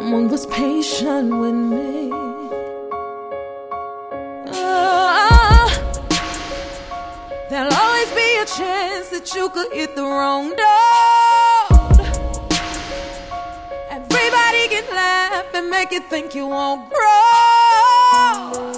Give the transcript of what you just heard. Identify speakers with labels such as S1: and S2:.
S1: someone was patient with me. Oh, there'll always be a chance that you could hit the wrong note. Everybody can laugh and make you think you won't grow.